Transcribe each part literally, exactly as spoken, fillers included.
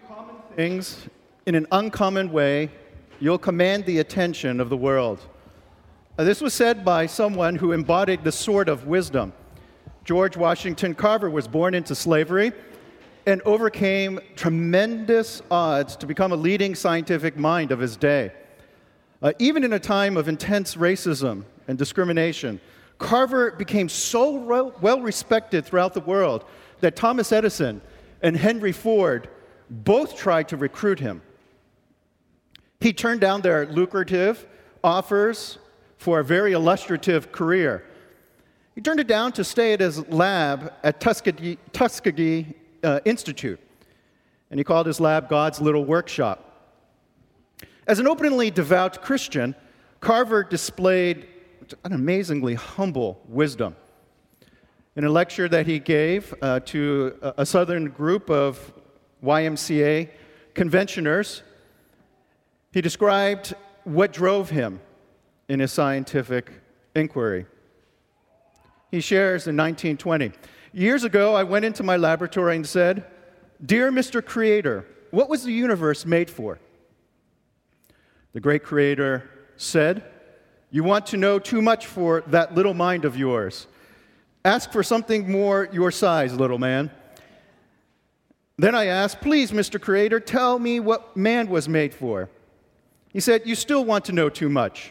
common things in an uncommon way, you'll command the attention of the world. Uh, this was said by someone who embodied the sword of wisdom. George Washington Carver was born into slavery and overcame tremendous odds to become a leading scientific mind of his day. Uh, even in a time of intense racism and discrimination, Carver became so well respected throughout the world that Thomas Edison and Henry Ford both tried to recruit him. He turned down their lucrative offers for a very illustrative career. He turned it down to stay at his lab at Tuskegee, Tuskegee uh, Institute, and he called his lab God's Little Workshop. As an openly devout Christian, Carver displayed an amazingly humble wisdom. In a lecture that he gave uh, to a, a southern group of Y M C A conventioners, he described what drove him in his scientific inquiry. He shares in nineteen twenty, "Years ago, I went into my laboratory and said, 'Dear Mister Creator, what was the universe made for?' The great Creator said, 'You want to know too much for that little mind of yours. Ask for something more your size, little man.' Then I asked, 'Please, Mister Creator, tell me what man was made for.' He said, 'You still want to know too much.'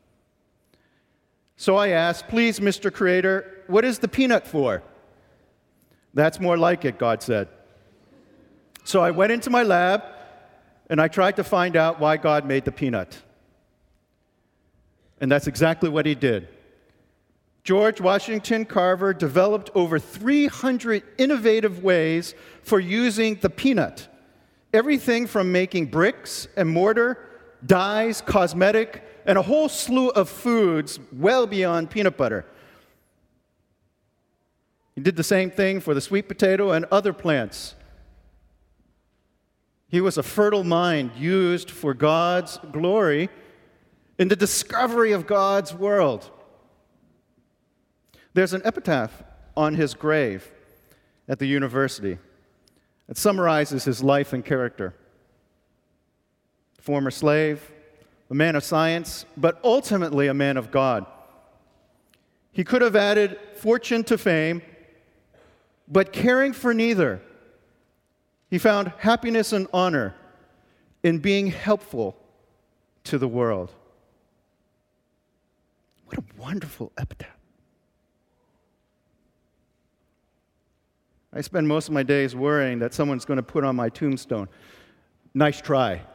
So I asked, 'Please, Mister Creator, what is the peanut for?' 'That's more like it,' God said. So I went into my lab and I tried to find out why God made the peanut. And that's exactly what he did. George Washington Carver developed over three hundred innovative ways for using the peanut. Everything from making bricks and mortar, dyes, cosmetic, and a whole slew of foods well beyond peanut butter. He did the same thing for the sweet potato and other plants. He was a fertile mind used for God's glory in the discovery of God's world. There's an epitaph on his grave at the university that summarizes his life and character. Former slave, a man of science, but ultimately a man of God. He could have added fortune to fame, but caring for neither. He found happiness and honor in being helpful to the world. What a wonderful epitaph. I spend most of my days worrying that someone's going to put on my tombstone, "Nice try."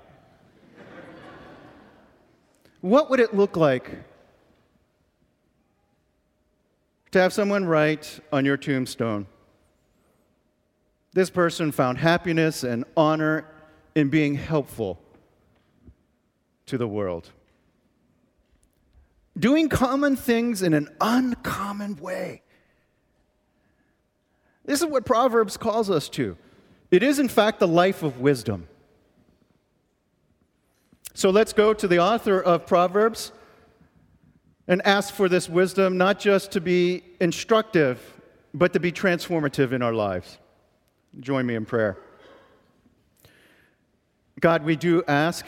What would it look like to have someone write on your tombstone, "This person found happiness and honor in being helpful to the world"? Doing common things in an uncommon way. This is what Proverbs calls us to. It is, in fact, the life of wisdom. So let's go to the author of Proverbs and ask for this wisdom, not just to be instructive, but to be transformative in our lives. Join me in prayer. God, we do ask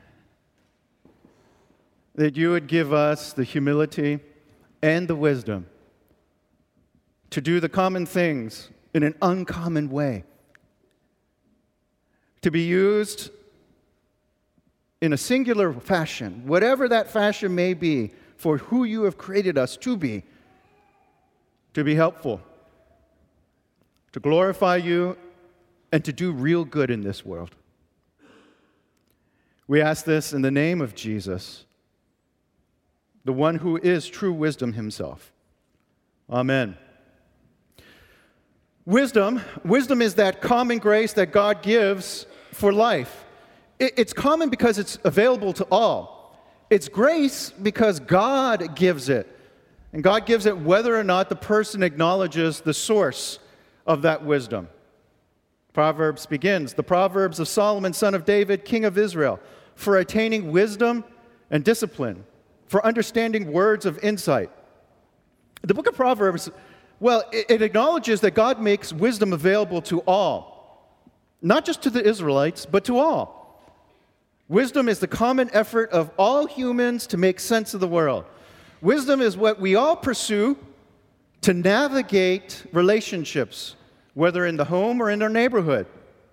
that you would give us the humility and the wisdom to do the common things in an uncommon way, to be used in a singular fashion, whatever that fashion may be, for who you have created us to be, to be helpful, to glorify you, and to do real good in this world. We ask this in the name of Jesus, the one who is true wisdom himself. Amen. Wisdom, wisdom is that common grace that God gives for life. It's common because it's available to all. It's grace because God gives it. And God gives it whether or not the person acknowledges the source of that wisdom. Proverbs begins, the Proverbs of Solomon, son of David, king of Israel, for attaining wisdom and discipline, for understanding words of insight. The book of Proverbs, well, it, it acknowledges that God makes wisdom available to all. not just to the Israelites, but to all. Wisdom is the common effort of all humans to make sense of the world. Wisdom is what we all pursue to navigate relationships, whether in the home or in our neighborhood,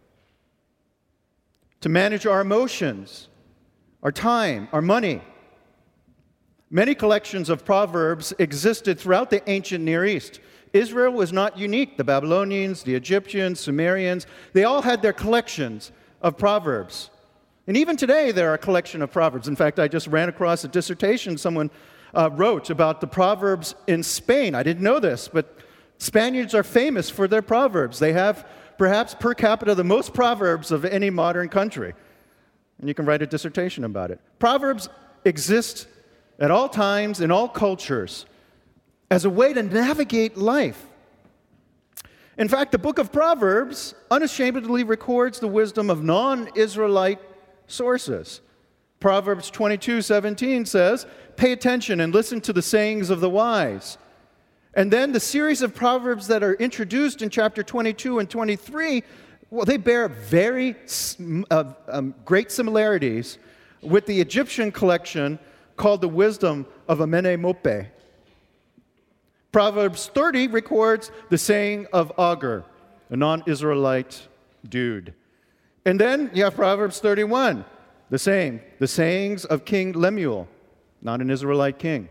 to manage our emotions, our time, our money. Many collections of proverbs existed throughout the ancient Near East. Israel was not unique. The Babylonians, the Egyptians, Sumerians, they all had their collections of proverbs. And even today, there are a collection of proverbs. In fact, I just ran across a dissertation someone uh, wrote about the proverbs in Spain. I didn't know this, but Spaniards are famous for their proverbs. They have, perhaps per capita, the most proverbs of any modern country. And you can write a dissertation about it. Proverbs exist at all times, in all cultures, as a way to navigate life. In fact, the book of Proverbs unashamedly records the wisdom of non-Israelite sources. Proverbs twenty-two seventeen says, "Pay attention and listen to the sayings of the wise." And then the series of proverbs that are introduced in chapter twenty-two and twenty-three, well, they bear very uh, um, great similarities with the Egyptian collection called the Wisdom of Amenemope. Proverbs thirty records the saying of Agur, a non-Israelite dude. And then you have Proverbs thirty-one, the same, the sayings of King Lemuel, not an Israelite king.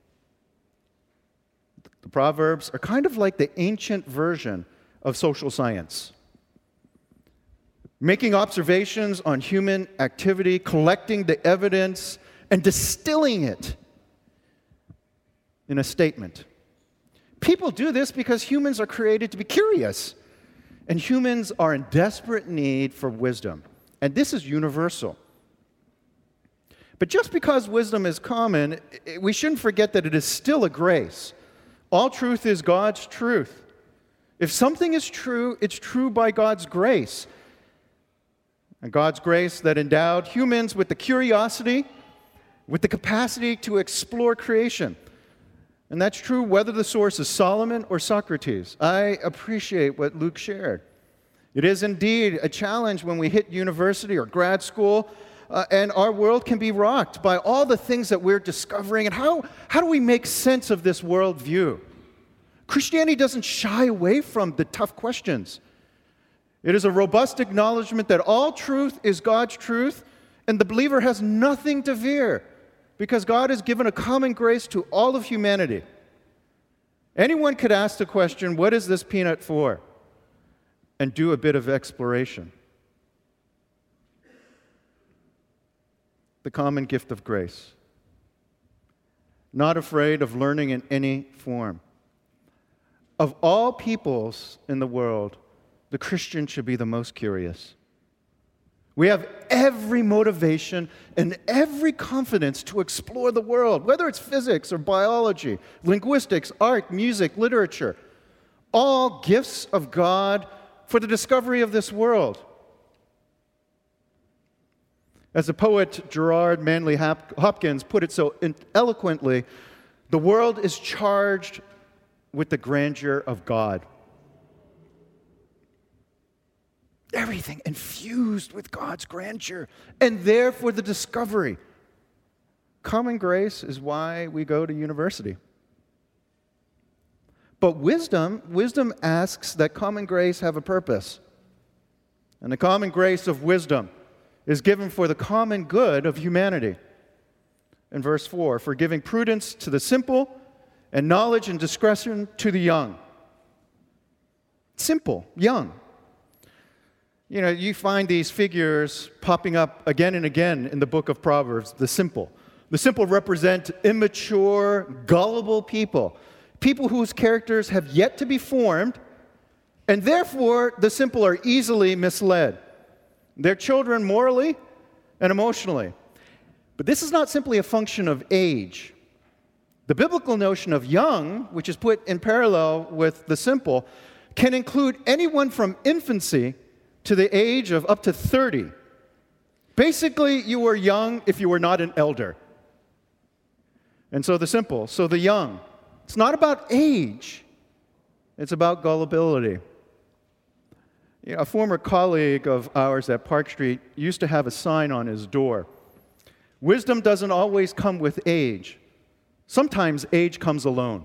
The Proverbs are kind of like the ancient version of social science, making observations on human activity, collecting the evidence, and distilling it in a statement. People do this because humans are created to be curious, and humans are in desperate need for wisdom. And this is universal. But just because wisdom is common, we shouldn't forget that it is still a grace. All truth is God's truth. If something is true, it's true by God's grace. And God's grace that endowed humans with the curiosity, with the capacity to explore creation. And that's true whether the source is Solomon or Socrates. I appreciate what Luke shared. It is indeed a challenge when we hit university or grad school, uh, and our world can be rocked by all the things that we're discovering. And how, how do we make sense of this worldview? Christianity doesn't shy away from the tough questions. It is a robust acknowledgement that all truth is God's truth, and the believer has nothing to fear, because God has given a common grace to all of humanity. Anyone could ask the question, what is this peanut for? And do a bit of exploration. The common gift of grace. Not afraid of learning in any form. Of all peoples in the world, the Christian should be the most curious. We have every motivation and every confidence to explore the world, whether it's physics or biology, linguistics, art, music, literature, all gifts of God for the discovery of this world. As the poet Gerard Manley Hopkins put it so eloquently, the world is charged with the grandeur of God. Everything infused with God's grandeur, and therefore the discovery. Common grace is why we go to university. But wisdom, wisdom asks that common grace have a purpose. And the common grace of wisdom is given for the common good of humanity. In verse four, for giving prudence to the simple and knowledge and discretion to the young. Simple, young. You know, you find these figures popping up again and again in the book of Proverbs, the simple. The simple represent immature, gullible people, people whose characters have yet to be formed, and therefore the simple are easily misled. They're children morally and emotionally. But this is not simply a function of age. The biblical notion of young, which is put in parallel with the simple, can include anyone from infancy to the age of up to thirty. Basically, you were young if you were not an elder. And so the simple, so the young. It's not about age. It's about gullibility. You know, a former colleague of ours at Park Street used to have a sign on his door. Wisdom doesn't always come with age. Sometimes age comes alone.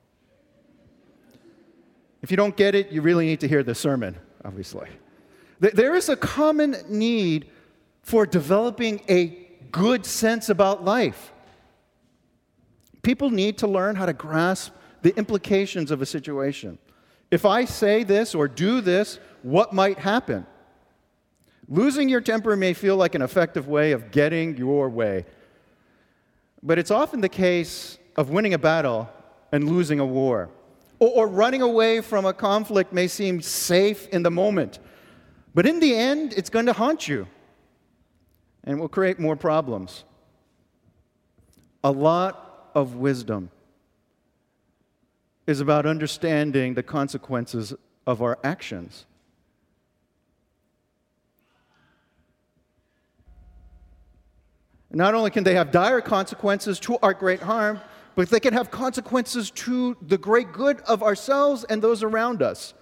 If you don't get it, you really need to hear the sermon, obviously. There is a common need for developing a good sense about life. People need to learn how to grasp the implications of a situation. If I say this or do this, what might happen? Losing your temper may feel like an effective way of getting your way, but it's often the case of winning a battle and losing a war. Or, or running away from a conflict may seem safe in the moment, but in the end, it's going to haunt you and will create more problems. A lot of wisdom is about understanding the consequences of our actions. Not only can they have dire consequences to our great harm, but they can have consequences to the great good of ourselves and those around us.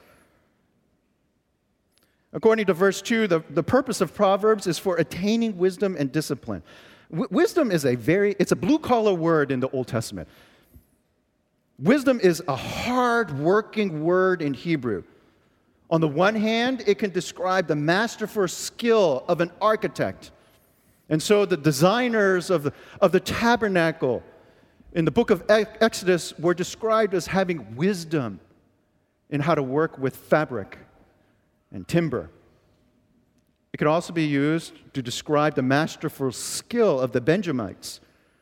According to verse two, the, the purpose of Proverbs is for attaining wisdom and discipline. W- wisdom is a very, it's a blue-collar word in the Old Testament. Wisdom is a hard-working word in Hebrew. On the one hand, it can describe the masterful skill of an architect. And so the designers of the, of the tabernacle in the book of Exodus were described as having wisdom in how to work with fabric and timber. It could also be used to describe the masterful skill of the Benjamites,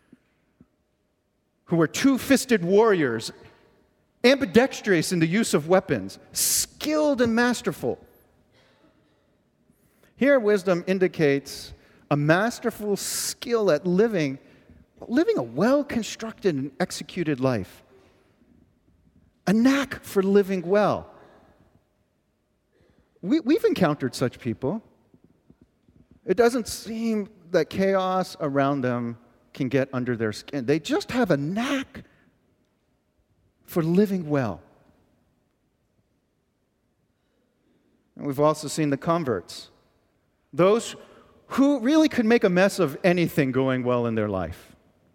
who were two-fisted warriors, ambidextrous in the use of weapons, skilled and masterful. Here, wisdom indicates a masterful skill at living, living a well-constructed and executed life. A knack for living well. We, we've encountered such people. It doesn't seem that chaos around them can get under their skin. They just have a knack for living well. And we've also seen the converts. Those who really could make a mess of anything going well in their life.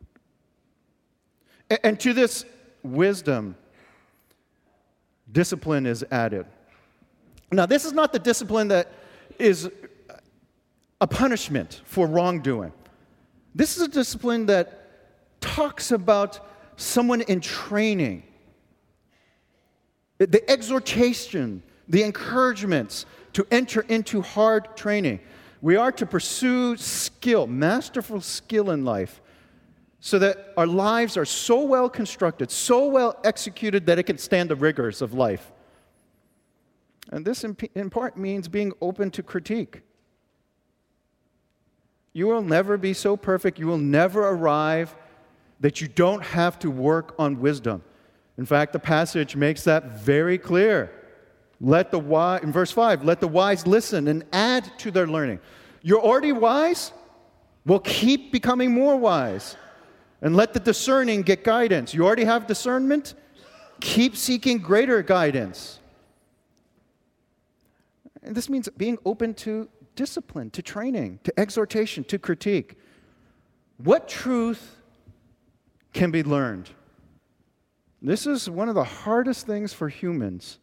And to this wisdom, discipline is added. Now, this is not the discipline that is a punishment for wrongdoing. This is a discipline that talks about someone in training. The exhortation, the encouragements to enter into hard training. We are to pursue skill, masterful skill in life, so that our lives are so well constructed, so well executed that it can stand the rigors of life. And this in, in part means being open to critique. You will never be so perfect, you will never arrive that you don't have to work on wisdom. In fact, the passage makes that very clear. Let the wise, in verse five, let the wise listen and add to their learning. You're already wise? Well, keep becoming more wise. And let the discerning get guidance. You already have discernment? Keep seeking greater guidance. And this means being open to discipline, to training, to exhortation, to critique. What truth can be learned? This is one of the hardest things for humans.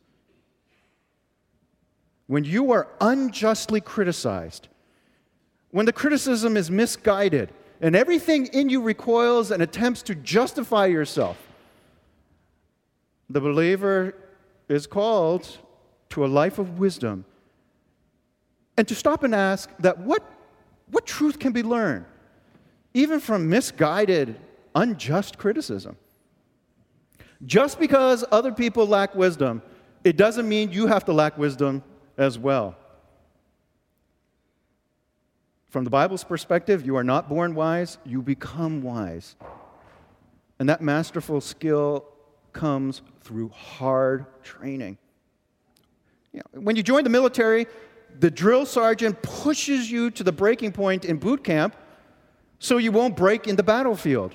When you are unjustly criticized, when the criticism is misguided, and everything in you recoils and attempts to justify yourself, the believer is called to a life of wisdom and to stop and ask that what, what truth can be learned, even from misguided, unjust criticism. Just because other people lack wisdom, it doesn't mean you have to lack wisdom as well. From the Bible's perspective, you are not born wise, you become wise. And that masterful skill comes through hard training. You know, when you join the military, the drill sergeant pushes you to the breaking point in boot camp so you won't break in the battlefield.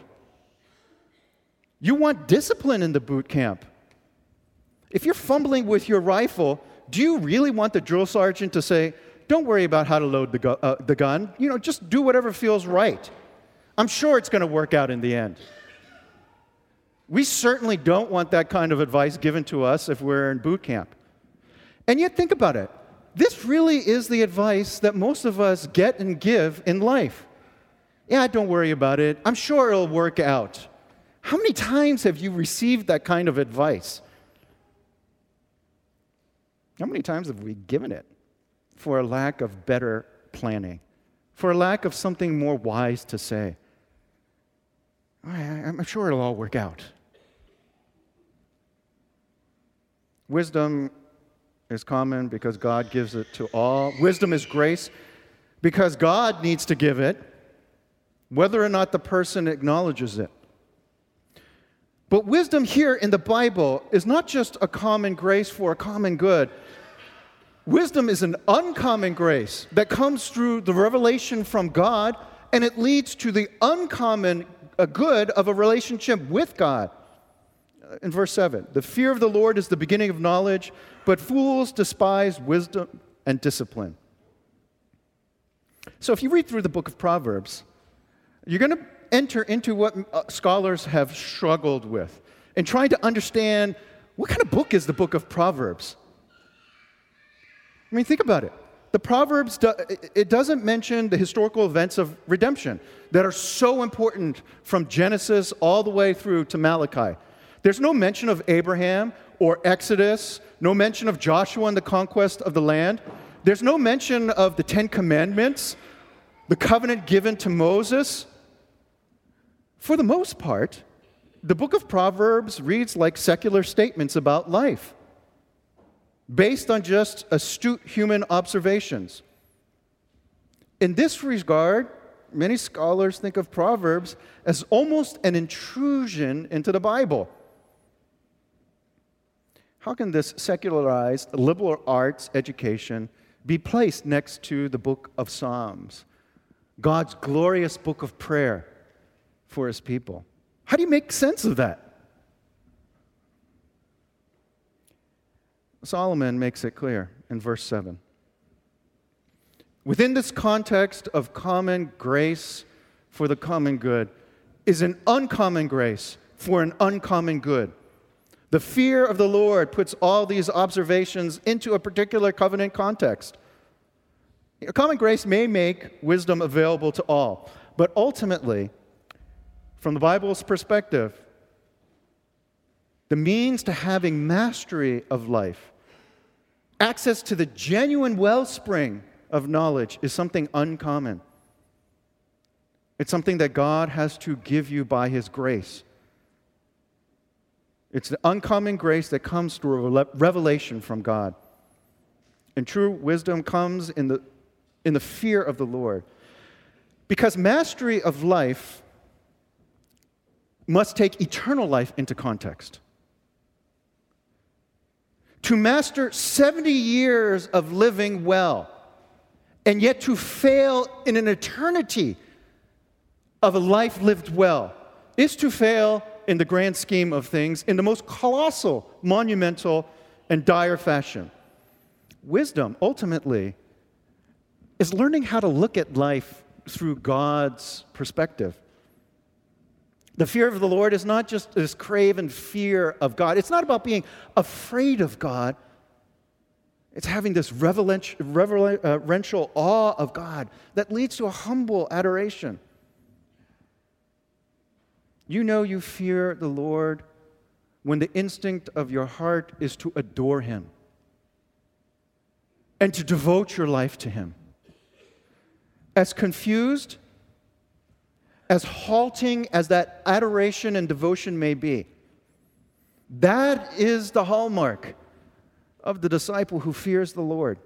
You want discipline in the boot camp. If you're fumbling with your rifle, do you really want the drill sergeant to say, don't worry about how to load the, gu- uh, the gun, you know, just do whatever feels right? I'm sure it's going to work out in the end. We certainly don't want that kind of advice given to us if we're in boot camp. And yet, think about it. This really is the advice that most of us get and give in life. Yeah, don't worry about it. I'm sure it'll work out. How many times have you received that kind of advice? How many times have we given it for a lack of better planning, for a lack of something more wise to say? I'm sure it'll all work out. Wisdom is common because God gives it to all. Wisdom is grace because God needs to give it, whether or not the person acknowledges it. But wisdom here in the Bible is not just a common grace for a common good. Wisdom is an uncommon grace that comes through the revelation from God, and it leads to the uncommon good of a relationship with God. In verse seven, the fear of the Lord is the beginning of knowledge, but fools despise wisdom and discipline. So if you read through the book of Proverbs, you're going to enter into what scholars have struggled with in trying to understand what kind of book is the book of Proverbs. I mean, think about it. The Proverbs, do, it doesn't mention the historical events of redemption that are so important from Genesis all the way through to Malachi. There's no mention of Abraham or Exodus, no mention of Joshua and the conquest of the land. There's no mention of the Ten Commandments, the covenant given to Moses. For the most part, the book of Proverbs reads like secular statements about life, based on just astute human observations. In this regard, many scholars think of Proverbs as almost an intrusion into the Bible. How can this secularized liberal arts education be placed next to the book of Psalms, God's glorious book of prayer for his people? How do you make sense of that? Solomon makes it clear in verse seven. Within this context of common grace for the common good is an uncommon grace for an uncommon good. The fear of the Lord puts all these observations into a particular covenant context. Common grace may make wisdom available to all, but ultimately, from the Bible's perspective, the means to having mastery of life, access to the genuine wellspring of knowledge, is something uncommon. It's something that God has to give you by his grace. It's the uncommon grace that comes through a revelation from God. And true wisdom comes in the, in the fear of the Lord. Because mastery of life must take eternal life into context. To master seventy years of living well, and yet to fail in an eternity of a life lived well, is to fail in the grand scheme of things in the most colossal, monumental, and dire fashion. Wisdom, ultimately, is learning how to look at life through God's perspective. The fear of the Lord is not just this craven fear of God. It's not about being afraid of God. It's having this reverential awe of God that leads to a humble adoration. You know you fear the Lord when the instinct of your heart is to adore him and to devote your life to him. As confused, as halting as that adoration and devotion may be, that is the hallmark of the disciple who fears the Lord.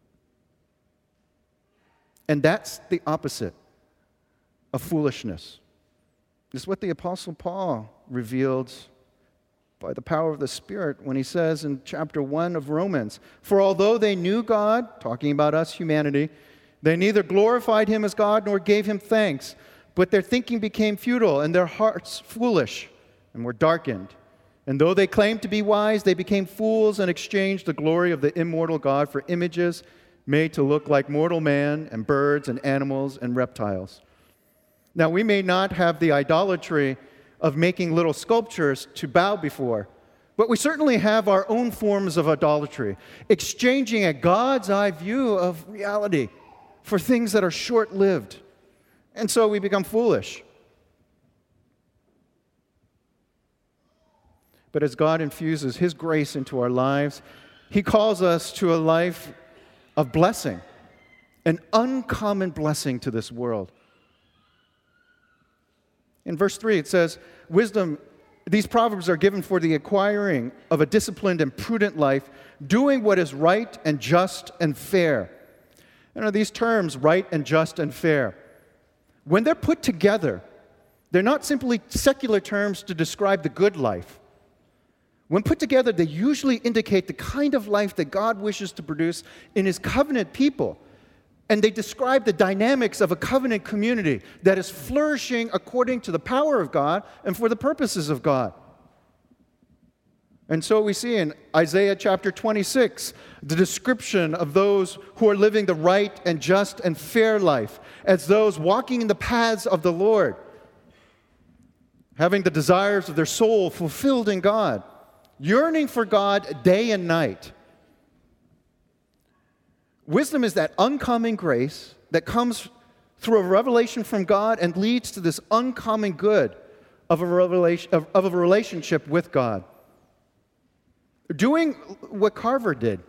And that's the opposite of foolishness. This is what the Apostle Paul revealed by the power of the Spirit when he says in chapter one of Romans, "For although they knew God," talking about us, humanity, "they neither glorified him as God nor gave him thanks, but their thinking became futile and their hearts foolish and were darkened. And though they claimed to be wise, they became fools and exchanged the glory of the immortal God for images made to look like mortal man and birds and animals and reptiles. Now, we may not have the idolatry of making little sculptures to bow before, but we certainly have our own forms of idolatry, exchanging a God's eye view of reality for things that are short-lived. And so we become foolish. But as God infuses His grace into our lives, He calls us to a life of blessing, an uncommon blessing to this world. In verse three, it says, wisdom, these proverbs are given for the acquiring of a disciplined and prudent life, doing what is right and just and fair. You know, these terms, right and just and fair, when they're put together, they're not simply secular terms to describe the good life. When put together, they usually indicate the kind of life that God wishes to produce in His covenant people. And they describe the dynamics of a covenant community that is flourishing according to the power of God and for the purposes of God. And so we see in Isaiah chapter twenty-six the description of those who are living the right and just and fair life as those walking in the paths of the Lord, having the desires of their soul fulfilled in God, yearning for God day and night. Wisdom is that uncommon grace that comes through a revelation from God and leads to this uncommon good of a, revelation, of, of a relationship with God. Doing what Carver did,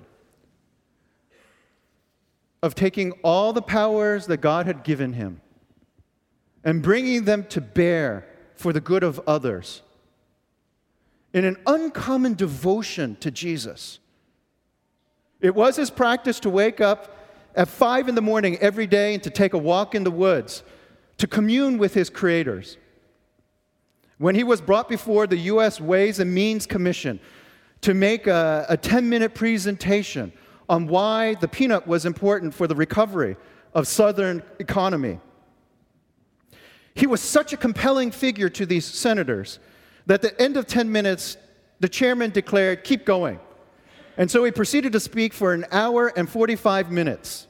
of taking all the powers that God had given him and bringing them to bear for the good of others in an uncommon devotion to Jesus. It was his practice to wake up at five in the morning every day and to take a walk in the woods, to commune with his creators. When he was brought before the U S Ways and Means Commission to make a, a ten-minute presentation on why the peanut was important for the recovery of Southern economy, he was such a compelling figure to these senators that at the end of ten minutes, the chairman declared, "Keep going." And so he proceeded to speak for an hour and forty-five minutes.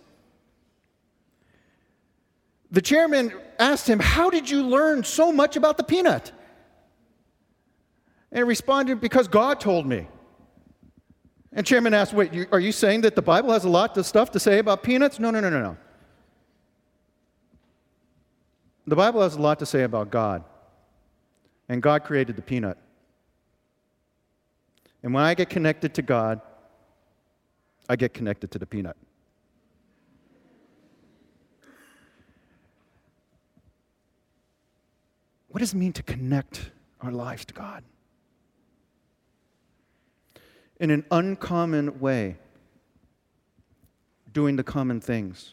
The chairman asked him, "How did you learn so much about the peanut?" And he responded, "Because God told me." And chairman asked, "Wait, you, are you saying that the Bible has a lot of stuff to say about peanuts?" No, no, no, no, no. The Bible has a lot to say about God. And God created the peanut. And when I get connected to God, I get connected to the peanut. What does it mean to connect our lives to God? In an uncommon way, doing the common things.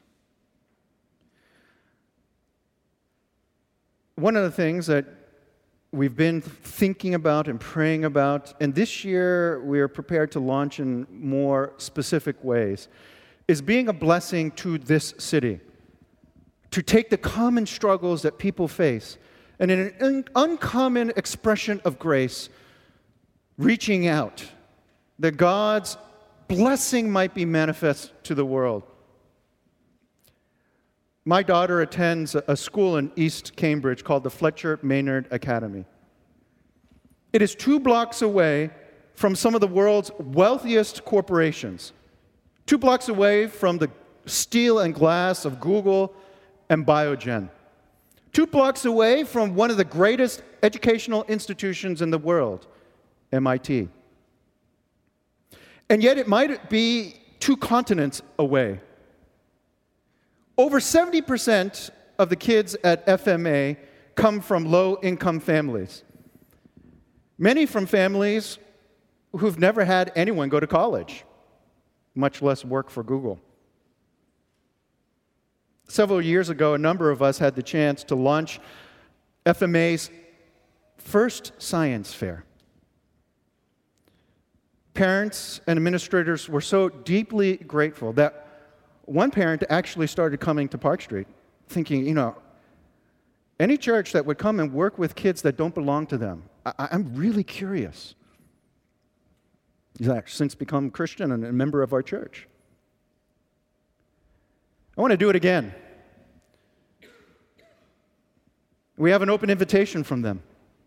One of the things that we've been thinking about and praying about, and this year we're prepared to launch in more specific ways, is being a blessing to this city. To take the common struggles that people face, and in an un- uncommon expression of grace, reaching out, that God's blessing might be manifest to the world. My daughter attends a school in East Cambridge called the Fletcher Maynard Academy. It is two blocks away from some of the world's wealthiest corporations, two blocks away from the steel and glass of Google and Biogen, two blocks away from one of the greatest educational institutions in the world, M I T. And yet it might be two continents away. Over seventy percent of the kids at F M A come from low-income families. Many from families who've never had anyone go to college, much less work for Google. Several years ago, a number of us had the chance to launch F M A's first science fair. Parents and administrators were so deeply grateful that one parent actually started coming to Park Street, thinking, you know, any church that would come and work with kids that don't belong to them, I- I'm really curious. He's actually since become a Christian and a member of our church. I want to do it again. We have an open invitation from them.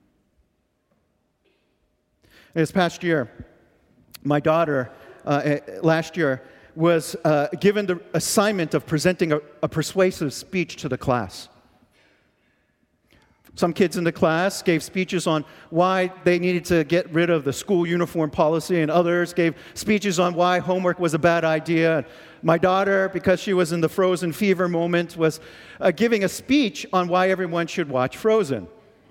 This past year, my daughter, uh, last year, was uh, given the assignment of presenting a, a persuasive speech to the class. Some kids in the class gave speeches on why they needed to get rid of the school uniform policy, and others gave speeches on why homework was a bad idea. My daughter, because she was in the Frozen fever moment, was uh, giving a speech on why everyone should watch Frozen.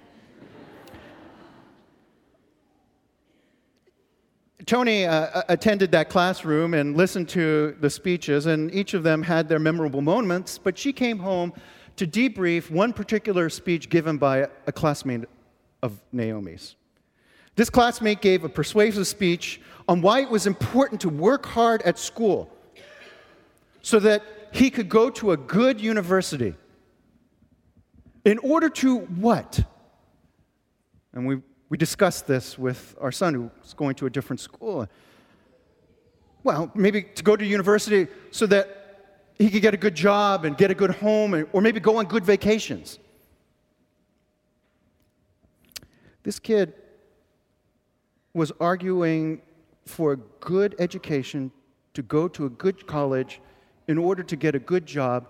Tony uh, attended that classroom and listened to the speeches, and each of them had their memorable moments, but she came home to debrief one particular speech given by a classmate of Naomi's. This classmate gave a persuasive speech on why it was important to work hard at school so that he could go to a good university. In order to what? And we, we discussed this with our son who's going to a different school. Well, maybe to go to university so that he could get a good job and get a good home, or maybe go on good vacations. This kid was arguing for a good education, to go to a good college in order to get a good job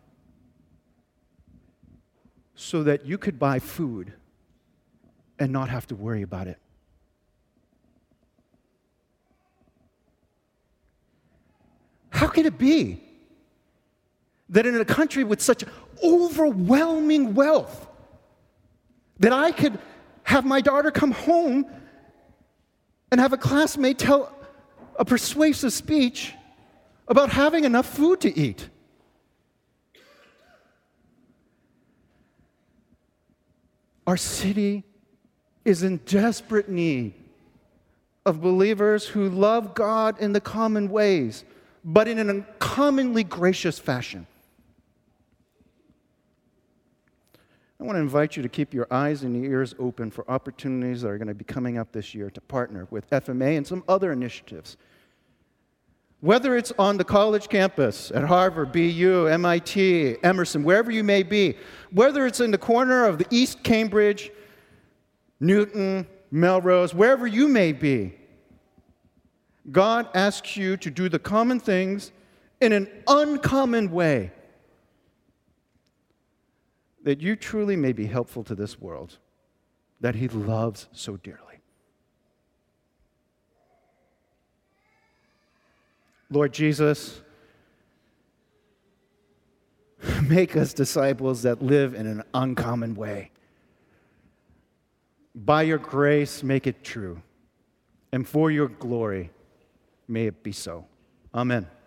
so that you could buy food and not have to worry about it. How could it be that in a country with such overwhelming wealth, that I could have my daughter come home and have a classmate tell a persuasive speech about having enough food to eat? Our city is in desperate need of believers who love God in the common ways, but in an uncommonly gracious fashion. I want to invite you to keep your eyes and ears open for opportunities that are going to be coming up this year to partner with F M A and some other initiatives. Whether it's on the college campus, at Harvard, B U, M I T, Emerson, wherever you may be, whether it's in the corner of the East Cambridge, Newton, Melrose, wherever you may be, God asks you to do the common things in an uncommon way, that you truly may be helpful to this world that He loves so dearly. Lord Jesus, make us disciples that live in an uncommon way. By your grace, make it true. And for your glory, may it be so. Amen.